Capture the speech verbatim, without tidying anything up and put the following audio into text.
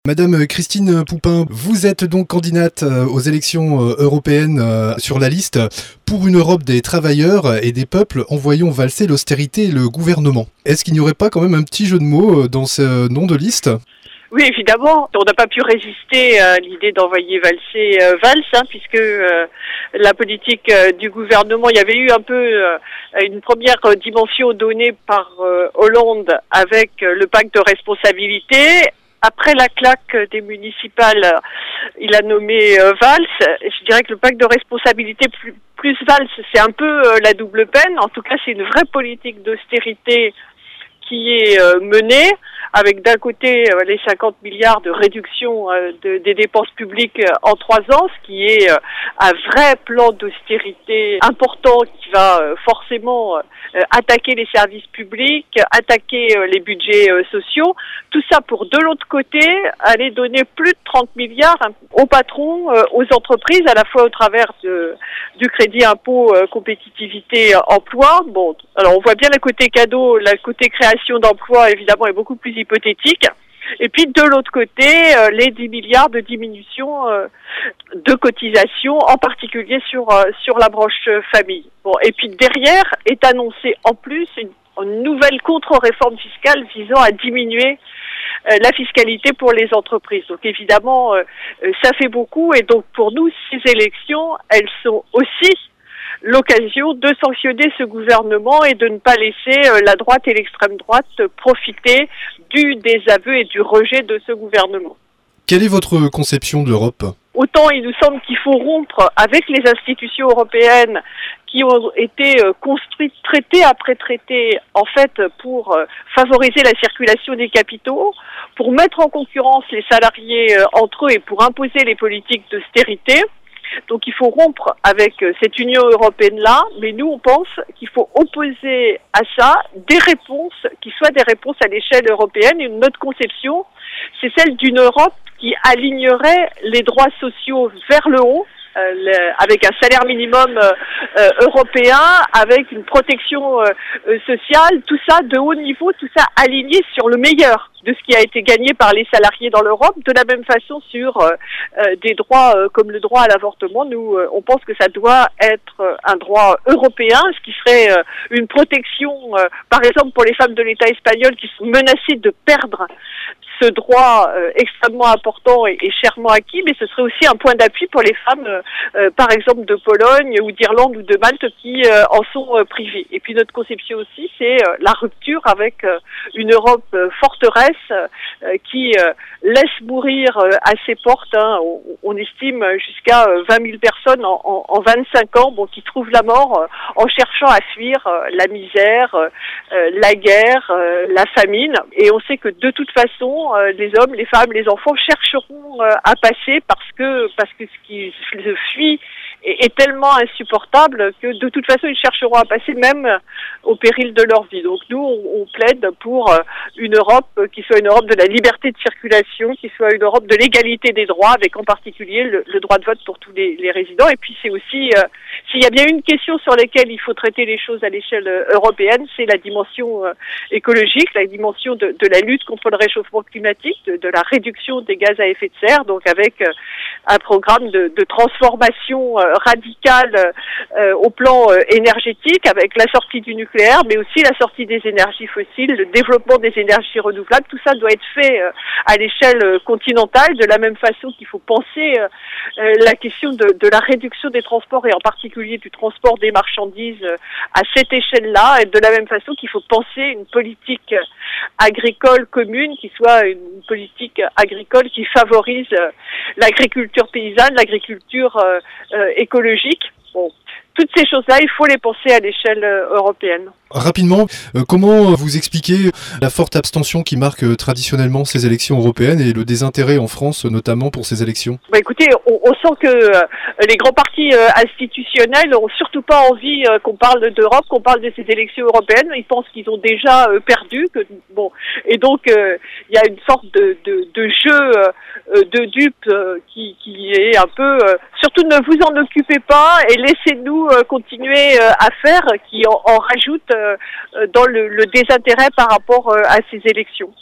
Madame Christine Poupin, vous êtes donc candidate aux élections européennes sur la liste pour une Europe des travailleurs et des peuples en voyant valser l'austérité et le gouvernement. Est-ce qu'il n'y aurait pas quand même un petit jeu de mots dans ce nom de liste ? Oui, évidemment. On n'a pas pu résister à l'idée d'envoyer valser euh, Valls, hein, puisque euh, la politique euh, du gouvernement, il y avait eu un peu euh, une première dimension donnée par euh, Hollande avec euh, le pacte de responsabilité. Après la claque des municipales, il a nommé euh, Valls. Je dirais que le pacte de responsabilité plus, plus Valls, c'est un peu euh, la double peine. En tout cas, c'est une vraie politique d'austérité qui est euh, menée, avec d'un côté euh, les cinquante milliards de réduction euh, de, des dépenses publiques euh, en trois ans, ce qui est euh, un vrai plan d'austérité important qui va euh, forcément euh, attaquer les services publics, attaquer euh, les budgets euh, sociaux. Tout ça pour, de l'autre côté, aller donner plus de trente milliards hein, aux patrons, euh, aux entreprises, à la fois au travers de, du crédit impôt euh, compétitivité euh, emploi. Bon, alors on voit bien le côté cadeau, le côté création d'emplois évidemment est beaucoup plus hypothétique. Et puis de l'autre côté, euh, les dix milliards de diminution euh, de cotisations, en particulier sur euh, sur la branche famille. Bon, et puis derrière est annoncé en plus une, une nouvelle contre-réforme fiscale visant à diminuer euh, la fiscalité pour les entreprises. Donc évidemment, euh, ça fait beaucoup. Et donc pour nous, ces élections, elles sont aussi l'occasion de sanctionner ce gouvernement et de ne pas laisser la droite et l'extrême droite profiter du désaveu et du rejet de ce gouvernement. Quelle est votre conception de l'Europe ? Autant il nous semble qu'il faut rompre avec les institutions européennes qui ont été construites traité après traité, en fait, pour favoriser la circulation des capitaux, pour mettre en concurrence les salariés entre eux et pour imposer les politiques d'austérité. Donc il faut rompre avec cette Union européenne-là, mais nous on pense qu'il faut opposer à ça des réponses qui soient des réponses à l'échelle européenne. Et notre conception, c'est celle d'une Europe qui alignerait les droits sociaux vers le haut, euh, le, avec un salaire minimum euh, européen, avec une protection euh, sociale, tout ça de haut niveau, tout ça aligné sur le meilleur de ce qui a été gagné par les salariés dans l'Europe, de la même façon sur euh, euh, des droits euh, comme le droit à l'avortement. Nous, euh, on pense que ça doit être euh, un droit européen, ce qui serait euh, une protection, euh, par exemple pour les femmes de l'État espagnol qui sont menacées de perdre ce droit euh, extrêmement important et, et chèrement acquis, mais ce serait aussi un point d'appui pour les femmes, euh, euh, par exemple de Pologne ou d'Irlande ou de Malte qui euh, en sont euh, privées. Et puis notre conception aussi, c'est euh, la rupture avec euh, une Europe euh, forteresse euh, qui euh, laisse mourir euh, à ses portes, hein, on, on estime jusqu'à euh, vingt mille personnes en, en, en vingt-cinq ans, bon, qui trouvent la mort euh, en cherchant à fuir euh, la misère, euh, la guerre, euh, la famine. Et on sait que de toute façon, euh, les hommes, les femmes, les enfants chercheront euh, à passer parce que parce que ce qui se fuit est, est tellement insupportable que de toute façon ils chercheront à passer même au péril de leur vie. Donc nous on, on plaide pour euh, une Europe qui soit une Europe de la liberté de circulation, qui soit une Europe de l'égalité des droits, avec en particulier le, le droit de vote pour tous les, les résidents. Et puis c'est aussi, euh, s'il y a bien une question sur laquelle il faut traiter les choses à l'échelle européenne, c'est la dimension euh, écologique, la dimension de, de la lutte contre le réchauffement climatique, de, de la réduction des gaz à effet de serre, donc avec euh, un programme de, de transformation euh, radicale euh, au plan euh, énergétique, avec la sortie du nucléaire, mais aussi la sortie des énergies fossiles, le développement des énergies renouvelables. Tout ça doit être fait euh, à l'échelle euh, continentale, de la même façon qu'il faut penser euh, euh, la question de, de la réduction des transports et en particulier du transport des marchandises euh, à cette échelle-là, et de la même façon qu'il faut penser une politique agricole commune qui soit une politique agricole qui favorise euh, l'agriculture paysanne, l'agriculture euh, euh, écologique. Bon. Toutes ces choses-là, il faut les penser à l'échelle euh, européenne. Rapidement, euh, comment vous expliquez la forte abstention qui marque euh, traditionnellement ces élections européennes et le désintérêt en France, notamment pour ces élections ? Bah écoutez, on, on sent que euh, les grands partis euh, institutionnels n'ont surtout pas envie euh, qu'on parle d'Europe, qu'on parle de ces élections européennes. Ils pensent qu'ils ont déjà euh, perdu. Que, bon, et donc, il euh, y a une sorte de, de, de jeu euh, de dupes euh, qui, qui est un peu... Euh, surtout ne vous en occupez pas et laissez-nous euh, continuer euh, à faire, qui en, en rajoute euh, dans le, le désintérêt par rapport euh, à ces élections.